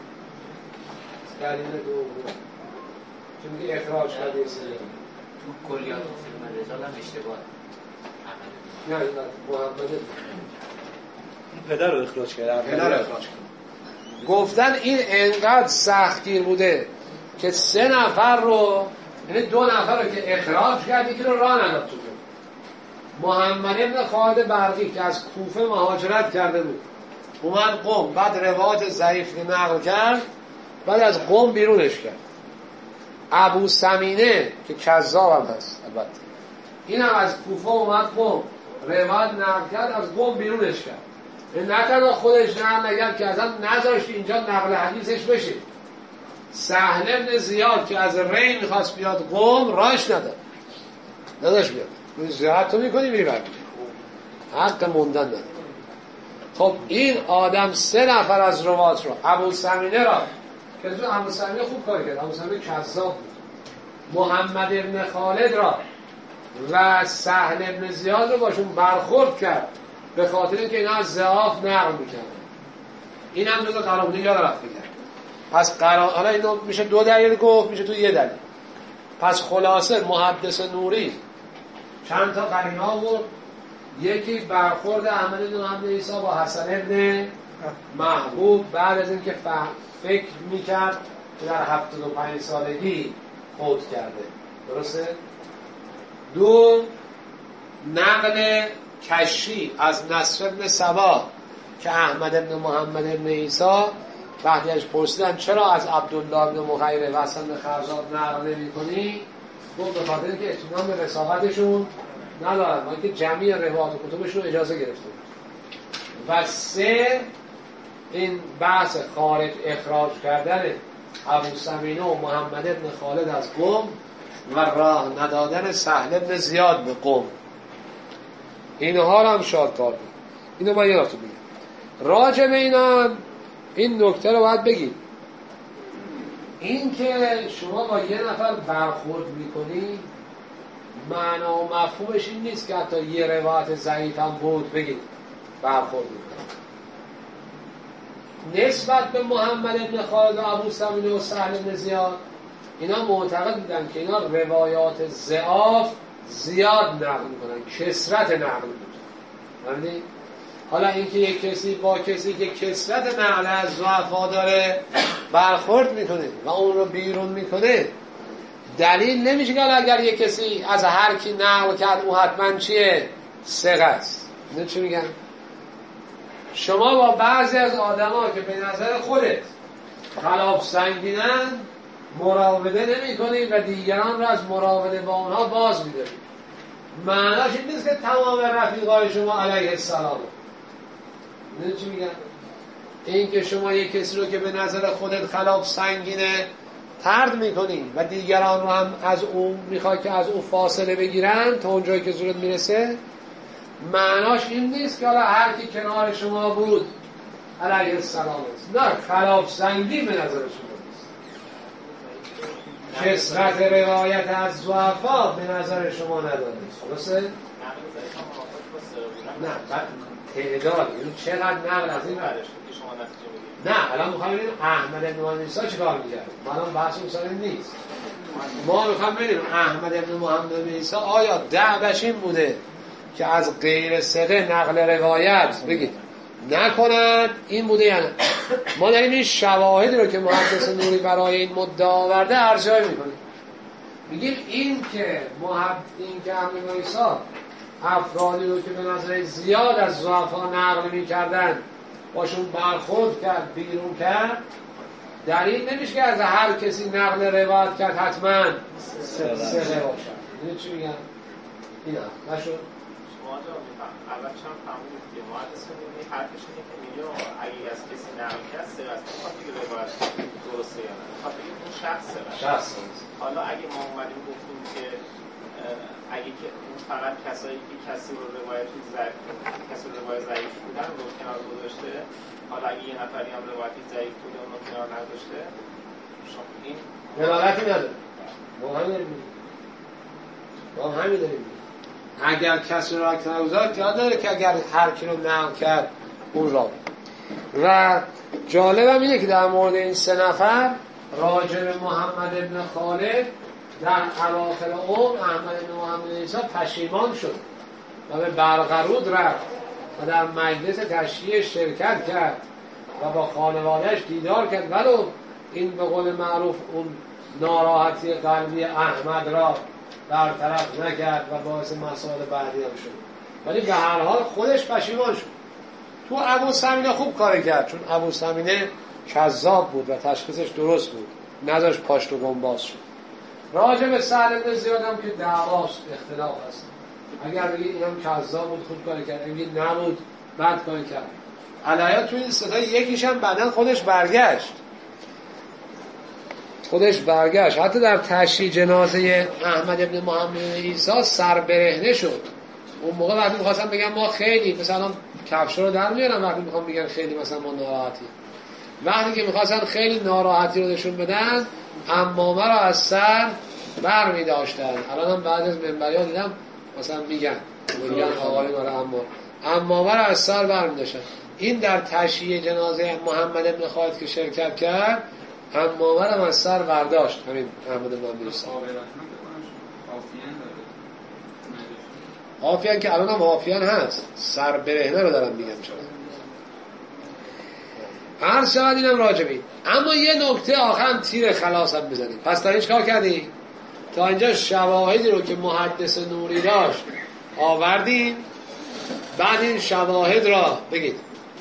دلیل دوم چون میگه اخراج کرده تو کلیات فیلم رجال هم اشتباه نه این محمد پدر رو اخراج کرده. گفتن این انقدر سختگیر بوده که 3 نفر رو، یعنی 2 نفر رو که اخراج کرد یکی رو راه نداد تو. محمد بن خالد برقی که از کوفه مهاجرت کرده بود اومد قم، بعد روایت ضعیف نقل کرد، بعد از قم بیرونش کرد. ابو سمینه که کذاب هم هست البته، این هم از کوفه اومد قم، روایت نقل کرد، از قم بیرونش کرد. نه تنها خودش نقل نکرد که اصلا نذاشت اینجا نقل حدیثش بشه. سهل بن زیاد که از ری میخواست بیاد قم راهش نداشت بیاد. زیاد تو میکنی میری برمیده، حق موندن نداره. خب این آدم 3 نفر از روات رو، ابو سمینه را که ابو سمینه خوب کار کرد، ابو سمینه کذاب بود، محمد ابن خالد را و سهل ابن زیاد رو باشون برخورد کرد به خاطر اینکه اینا از ضعاف نقل میکردن. این هم جزء قرائن یاد رفته کرد. پس حالا اینو میشه 2 دلیل گفت، میشه تو 1 دلیل. پس خلاصه محدث نوری چند تا قرینه آورد. یکی برخورد احمد بن محمد عیسی با حسن ابن محبوب بعد از اینکه فکر میکرد که در 75 سالگی فوت کرده. درسته؟ 2 نقل کشی از نصر بن صباح که احمد بن محمد بن عیسی وقتی ازش پرسیدن چرا از عبدالله بن مغیره و حسن بن خرزاد نقل نمی‌کنی، گفت به خاطر اینکه اطمینان به رسالتشون ندارن، ما که جمعی روایات و کتبشون اجازه گرفته بود. و 3 این بحث خارج اخراج کردن ابو سمینه و محمد بن خالد از قم و راه ندادن سهل بن زیاد به قم، اینها هم شادکار بود. اینو من یادتون بگم. راجع به اینا این نکته رو باید بگید، این که شما با یه نفر برخورد میکنی معنا و مفهومش این نیست که حتی یه روایت ضعیف هم بود بگید برخورد میکنی. نسبت به محمد بن خالد و ابو سمینه و سهل بن زیاد اینا معتقد بودن که اینا روایات ضعاف زیاد نقل میکنن، کثرت نقل میکنن. حالا اینکه یک کسی با کسی که کثرت نقل از ضعفا داره برخورد میکنه و اون رو بیرون میکنه، دلیل نمیشه که اگر یک کسی از هر کی نقل کرد اون حتما چیه؟ ثقه است. نه چی میگن؟ شما با بعضی از آدما که به نظر خودت خلاف سنگینن مراوده نمی کنید و دیگران را از مراوده با اونها باز میدارید. معناش این نیست که تمام رفیقای شما علیه السلام. نه چی میگن؟ این که شما یک کسی رو که به نظر خودت خلاف سنگینه طرد میکنی و دیگران رو هم از اون میخوای که از اون فاصله بگیرن تا اونجایی که زورت میرسه، معناش این نیست که حالا هر کی کنار شما بود علیه السلام است. نه، خلاف سنگین به نظر شما نیست. کثرت روایت از ضعفا به نظر شما نداره. درسته؟ نه، تعداد این چقدر نقل از این برش نه. الان میخوام ببینیم احمد بن محمد عیسی چیکار می‌کرد. الان بحث اصلا نیست. ما میخوام ببینیم احمد بن محمد عیسی آیا دعوش این بوده که از غیر ثقه نقل روایت بگید نکنند، این بوده یا نه؟ ما داریم این شواهدی رو که محدث نوری برای این مدعا آورده ارجاع میکنیم. میگیم این که احمد بن عیسی افرادی رو که به نظر زیاد از ضعفا نقل میکردن باشون برخورد کرد، بیرون کرد، دلیل نمیشه که از هر کسی نقل روایت کرد حتما ثقه باشد. این چی میگن؟ اینا نشد؟ اول چند فهمونید که محدث نوری حرفش اینه که میگه اگه از کسی نقل کرد ثقه است، میخواد بگه روایت درسته یا نه، میخواد بگه اون شخص ثقه است. حالا اگه ما اومدیم گفتیم که اگه که اون فقط کسایی که کسی رو روایت ضعیف بودن رو کنار گذاشته، حالا اگه یه نفری هم روایتی ضعیف بوده اون رو کنار نگذاشته، این دلالتی نداره. ما همین داریم. اگر کسی را کنار گذاشت یاد داره که اگر هر کی رو نقل کرد اون را. و جالبم اینه که در مورد این سه نفر راجع به محمد ابن خالد در اواخر عمر احمد بن محمد عیسی پشیمان شد و به برقرود رفت و در مجلس تشییع شرکت کرد و با خانوادهش دیدار کرد، ولو این به قول معروف اون ناراحتی قلبی احمد را برطرف نکرد و باعث مسائل بعدی هم شد، ولی به هر حال خودش پشیمان شد. تو ابو سمینه خوب کار کرد، چون ابو سمینه کذاب بود و تشخیصش درست بود، نذاش پاشت و گنباز شد. راجع به سهل بن زیاد هم که دعواست، اختلاف هست. اگر بگید این هم کذاب بود خوب کار کرد، اگه نبود بد کار کرد. علیه تو این ستا یکیش هم بعدن خودش برگشت. حتی در تشییع جنازه احمد ابن محمد عیسی سر برهنه شد. اون موقع وقتی می‌خواستم بگم ما خیلی مثلا کفش رو در میارم، وقتی می‌خوام بگم خیلی مثلا ما ناراحتی، وقتی که می‌خواستن خیلی ناراحتی رو نشون بدن عمامه را از سر بر می داشتن. الان هم بعد از منبری ها دیدم مثلا میگن آقای ماره عمامه را از سر بر می داشتن. این در تشییع جنازه محمد ابن خالد که شرکت کرد عمامه را از سر برداشت. همین احمد بن عیسی حافیان که الان هم حافیان هست، سر برهنه رو دارم میگم. چرا عرض شود اینم راجبی. اما یه نکته آخرم تیر خلاص هم بزنیم. پس تا اینش کار کردیم تا اینجا شواهدی رو که محدث نوری داشت آوردیم. بعد این شواهد را بگید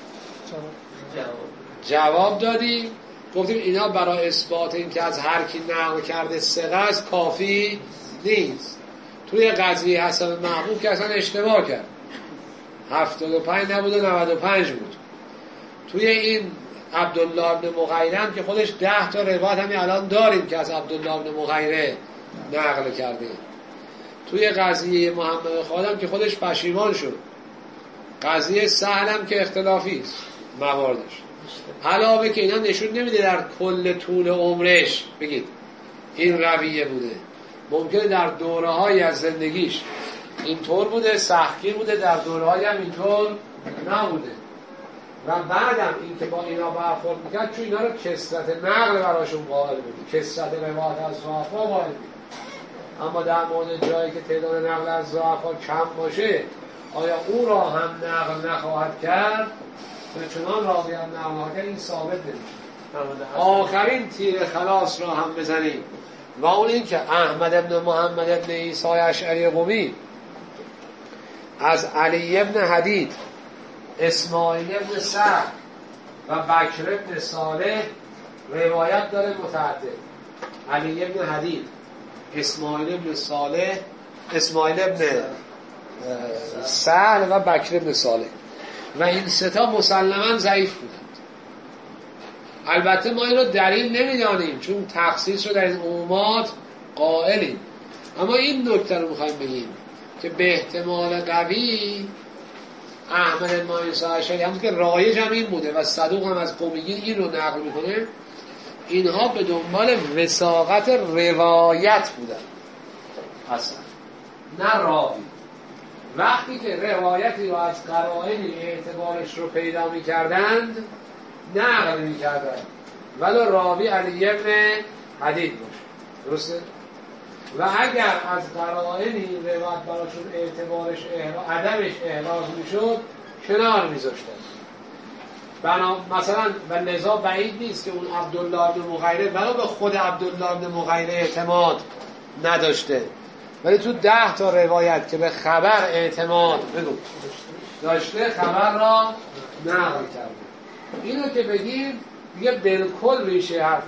جواب دادیم، گفتیم اینا برای اثبات این که از هر کی نقل کرده ثقه است کافی نیست. توی قضیه حسن محبوب که اصلا اشتباه کرد، 75 نبود و 95 بود. توی این عبدالله ابن مغیره که خودش 10 تا روایت همین الان داریم که از عبدالله ابن مغیره نقل کرده. توی قضیه محمد خادم که خودش پشیمان شد. قضیه سهل هم که اختلافی است مواردش. علاوه که اینا نشون نمیده در کل طول عمرش بگید این رویه بوده. ممکنه در دوره‌های از زندگیش اینطور بوده، سختگیر بوده، در دوره‌های هم اینطور نبوده. و بعدم این که با اینا برخورد میکرد چون اینا رو کثرت نقل براشون قائل بود، کثرت روایت از ضعفا قائل بود. اما در مورد جایی که تعداد نقل از ضعفا کم باشه آیا او را هم نقل نخواهد کرد؟ به چنان راوی هم نقل نخواهد کرد، این ثابت نمیشه. آخرین تیر خلاص را هم بزنیم و اون این که احمد ابن محمد ابن عیسی اشعری قمی از علی ابن حدید، اسماعیل ابن سعد و بکر ابن صالح روایت داره متعدد. علی ابن حدید، اسماعیل ابن صالح، اسماعیل ابن سعد و بکر ابن صالح و این سه تا مسلماً ضعیف بودند. البته ما این رو دلیل نمیدانیم چون تخصیص رو در این عمومات قائلیم، اما این نکته رو میخوایم بگیم که به احتمال قوی احمد بن عیسی اشعری همون که رایج هم این بوده و صدوق هم از قمیین این رو نقل میکنه، اینها به دنبال وثاقت روایت بودن اصلا نه راوی. وقتی که روایتی رو از قرائنی اعتبارش رو پیدا میکردند نقل میکردند ولی راوی علی ابن حدید باشه، درسته؟ و اگر از قرائنی روایت براشون اعتبارش عدمش احراز میشد کنار میذاشتن. مثلا و لذا بعید نیست که اون عبدالله بن مغیره ولو به خود عبدالله بن مغیره اعتماد نداشته ولی تو 10 تا روایت که به خبر اعتماد داشته خبر را نقل کرده. اینو که بگیم دیگه بالکل ریشه حرف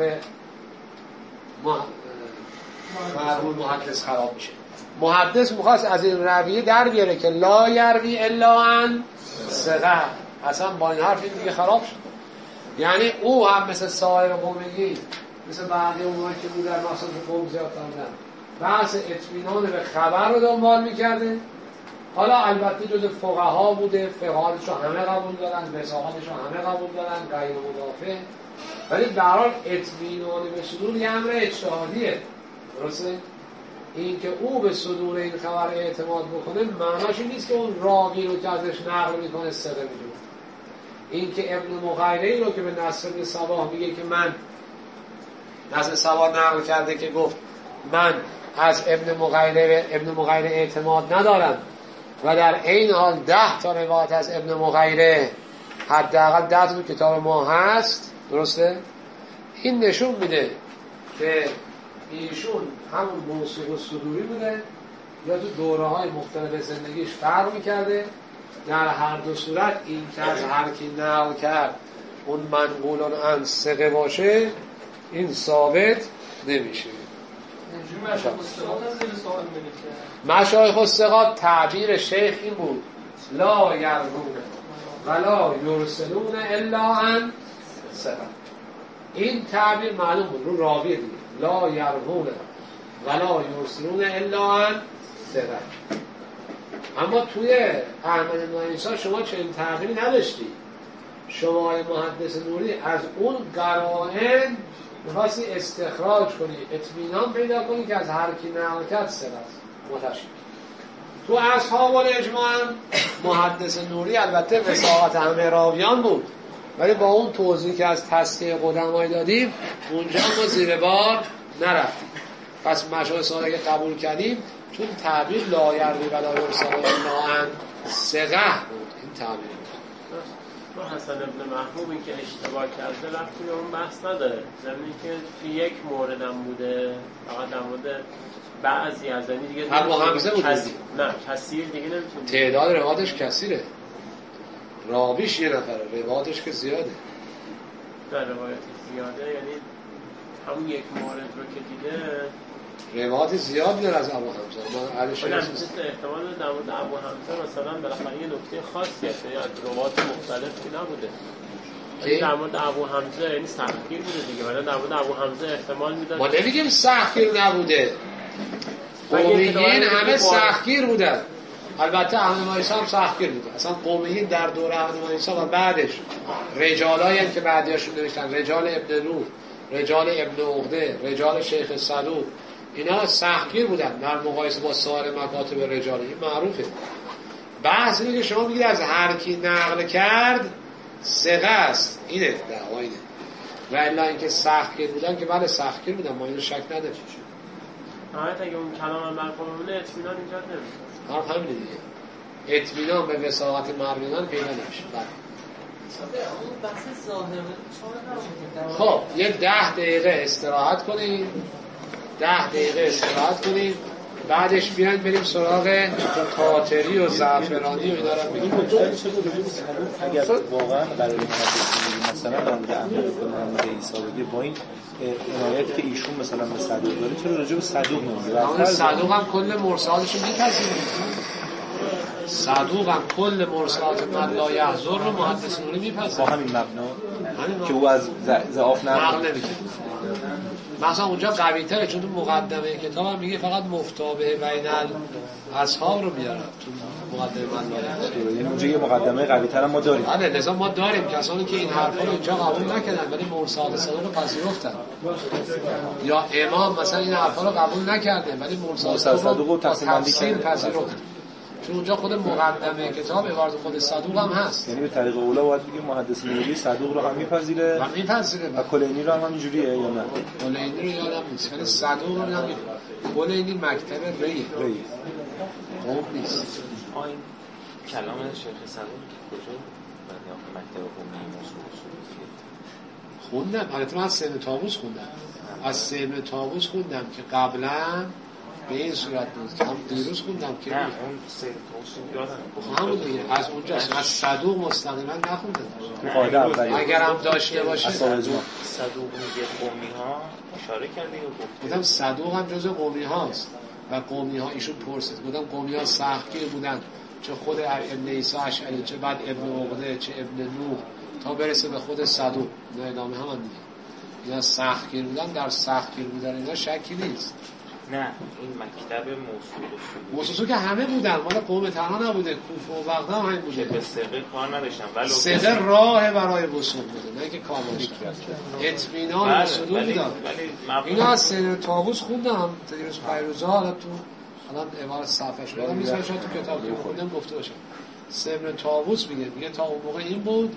مرحوم محدث خراب میشه. محدث میخواست از این رویه در بیاره که لا یروی الا عن ثقه، اصلا با این حرف این دیگه خراب شد. یعنی او هم مثل سایر قومیین، مثل بقیه اونهایی که بود در مقصد قوم زیاد کردن، بحث اطمینان به خبر رو دنبال میکرده. حالا البته جز فقها بوده، فقهاتش رو همه قبول دارن، وثاقتش رو همه قبول دارن، غیر مدافع، ولی به هر حال اطمینان به صدور یه امر اجتهادیه، درسته؟ این که او به صدور این خبر اعتماد بکنه معناش این نیست که اون راوی رو که ازش نقل میکنه ثقه میدونه. این که ابن مغیره رو که به نصر بن صباح میگه که من نصر صباح نقل کرده که گفت من از ابن مغیره اعتماد ندارم و در این حال 10 تا روایت از ابن مغیره حداقل 10 تا کتاب ما هست، درسته؟ این نشون میده که ایشون همون موثوق و صدوری بوده یا تو دوره‌های مختلف زندگیش فرق می‌کرده. در هر دو صورت این که از هر کی نقل کرد اون منقولان عن ثقه باشه این ثابت نمیشه. مشایخ الثقات تعبیر شیخ این بود لا یروون ولا یرسلون الا عن ثقه. این تعبیر معلوم بود رو راوی دیگه، لا یروون ولا یرسلون الا عن ثقه. اما توی احمد بن عیسی شما چنین تعبیری نداشتی. شما محدث نوری از اون قرائن می‌خواستی استخراج کنی، اطمینان پیدا کنی که از هر کی نقل کرد ثقه است، متشکر. تو اصحاب الاجماع محدث نوری البته وثاقت همه راویان بود ولی با اون توضیحی که از تصحیح قدمای دادیم اونجا ما زیر بار نرفتیم. پس مشایخ ساده که قبول کردیم چون تعبیر لا یروی ولا یرسل الا عن ثقه بود. این تعبیر حسن ابن محبوب این که اشتباه کرده رفت توی اون بحث نداره، زمینی که توی یک موردم بوده فقط در مورد بعضی از زمین دیگه ابو حمزه بود. نه کثیر دیگه نمیتونه، تعداد روایتش کثیره، راویش یه نفره، روایتش که زیاده. در روایت زیاده یعنی همون یک مورد رو که دیده روایت زیاد داره از ابو حمزه. ما علیش احتمال در مورد ابو حمزه مثلا بالاخره یه نکته خاصی هست یا روایت مختلفی نبوده. در مورد ابو حمزه یعنی سختگیر بوده دیگه، ولی در مورد ابو حمزه احتمال میداد. ما نمیگیم سختگیر نبوده، قومیین همه سختگیر بودن. البته احمد بن عیسی هم سختگیر بوده. اصلا قومیین در دوره احمد بن عیسی و بعدش رجالایی هم که بعدیاشون نوشتن، رجال ابن نور، رجال ابن عقده، رجال شیخ صدوق، اینا سختگیر بودن در مقایسه با سایر مکاتب رجال. این معروفه. بحث اینه که شما میگید از هر کی نقل کرد ثقه است، اینه دعوا اینه. و الا اینکه سختگیر بودن که بله سختگیر بودن، ما اینو شک نداریم. حالت اگه اون کلام هم برخواه بمونه اطمینان ایجاد نمیشه. همین دیگه. اطمینان به وساقت مرویان پیدا نمیشه. خب یه 10 دقیقه استراحت کنیم، 10 دقیقه استراحت کنیم، بعدش بیاین بریم سراغ قاطری و زعفرانی و اینا رو بگیم. اگر واقعا برای مثلا در مورد محمد عیسی بگه با این عنایت که ایشون مثلا به صدوق داره، چرا راجع به صدوق نمیگه؟ صدوق هم کل مرسالش رو میپذیره. صدوق هم کل مرسلات من لا یحضر رو محدث نوری میپذیره با همین مبنا که او از ضعاف نقل نمیکنه. مثلا اونجا قوی تره، چون تو مقدمه کتاب هم میگه فقط مفتابه بین اصحاب رو میاره تو مقدمه من لا یحضر. یعنی اونجا یه مقدمه قوی تر ما داریم. بله، لذا ما داریم کسانی که این حرفا رو اینجا قبول نکردن ولی مرسال صدوق رو پذیرفتن، یا امام مثلا این حرفا رو قبول نکرده ولی مرسال صدوق رو تفسیر پذیرفت، چون اونجا خود مقدمه کتاب عبارت خود صدوق هم هست. یعنی به طریق اولا باید بگیم محدث نوری صدوق رو هم میپذیره و کلینی رو هم همینجوریه یا نه؟ کلینی رو یادم نیست ولی صدوق رو هم کلینی مکتب ری خوب نیست. این کلام شیخ صدوق کجا مکتب قومی خوندم؟ البته من از سیدنا طاووس خوندم، از سیدنا طاووس خوندم که قبلا به این صورت بود، هم دیروز خوندم که نه اون سید توصیف همون دیگه از اونجاست، از صدوق مستقیما نخوندم. اگر هم داشته باشه صدوق میگه قومی ها اشاره کرده یا گفتم صدوق هم جز قومی هاست و قومی ها ایشون پرسید، گفتم قومی ها سختگیر بودن، چه خود ابن عیسی اشعری چه بعد ابن عقده چه ابن نوح تا برسه به خود صدوق، نه ادامه هم دیگه اینا سختگیر بودن. در سختگیر بودن اینا شکی نیست. نه این مکتب موصول که همه بودن، مال قوم تنها نبوده، کوفه و بغداد هم همین بوده. به صدق کار نداشتن ولی صدق راه برای وصول بوده، نه که کار داشتن. اطمینان وصول بوده. اینا از سیدنا طاووس خوندم دیروز پیروزا، حالا تو الان عبارت صفحه شده میذارم تو کتاب که خوندم گفته باشم. سیدنا طاووس میگه تا اون موقع این بود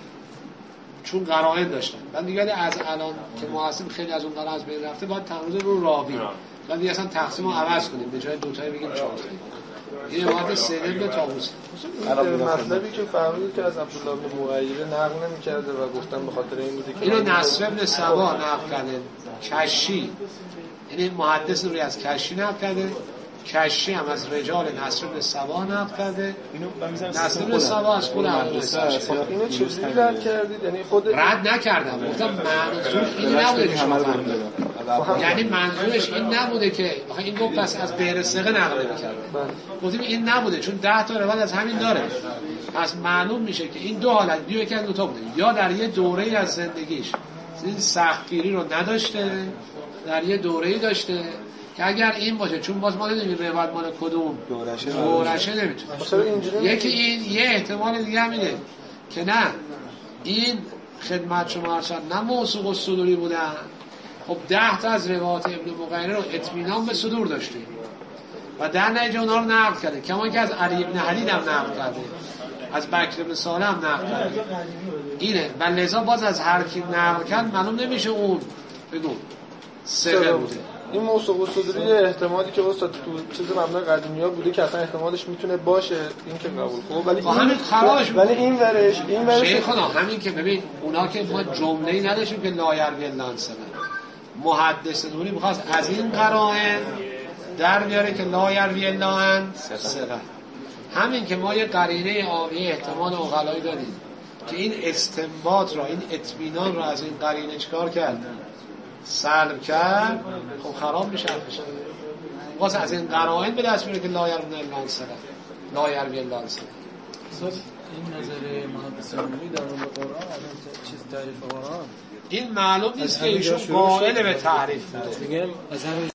چون قرائن داشتن. من دیگه از الان که ما هستیم خیلی از اون قرائن از بین رفته، باید تمرین رو راوی بعد دیگه اصلا تقسیم رو عوض کنیم، به جای دو تایی بگیم 4 تایی. این عبارت سیدنا طاووس. این مطلبی که فهمیدید که از عبدالله بن مغیره نقل نمی‌کرده و گفتن به خاطر این بوده که اینو نصر بن صباح نقل کرده، کشی، یعنی محدث روی از کشی نقل کرده، کشی هم از رجال نصر بن صباح نقل کرده. نصر بن صباح از خود اینو چجوری رد کردید؟ یعنی خود رد نکردم، گفتم منظور این نبوده که شما فهمیدید، یعنی منظورش این نبوده که این گفت پس از غیر ثقه نقل نمی‌کرده، گفتیم این نبوده چون 10 تا روایت از همین داره، پس معلوم میشه که این دو حالت یکی از دو تا بوده، یا در یه دوره‌ای از زندگیش این سختگیری رو نداشته، در یه دوره‌ای داشته که اگر این باشه، چون باز ما نمی‌دونیم روایت مال کدوم دورشه نمیتونه. یکی این یه احتمال دیگه هم اینه که نه این خدمت شما ارشد نه موثوق و صدوری بودن. خب 10 تا از روایات ابن مغیره رو اطمینان به صدور داشتیم و در نتیجه اونها رو نقل کرده، کما که از علی ابن حدید هم نقل کرده، از بکر ابن صالح هم نقل کرده. اینه و لذا باز از هر کی نقل کرد معلوم نمیشه اون بگو ثقه بوده. این موثوق و صدوری احتمالی که استاد تو چیز مبنای قدیمی‌ها بوده که اصلا احتمالش میتونه باشه این که قبول کنه، ولی همین خرابش ولی این ورش شیخنا همین که ببین اونا که ما جمله‌ای نداشتیم که لا یروی الا عن ثقه، محدث نوری می‌خواست از این قرائن در بیاره که لا یروی الا عن ثقه. همین که ما یه قرینه عامیه احتمال عقلایی داریم که این استنباط را، این اطمینان را از این قرینه چیکار کرد؟ سلب کرد. خب خراب میشه حرفش. واسه از این قرائن به دست میاره که لا یروی الا عن ثقه، لا یروی الا عن ثقه. این نظر محدث نوری در مورد قرآن چیز تعریف قرآن این معلوم نیست که ایشون قائل به تعریف بوده. میگم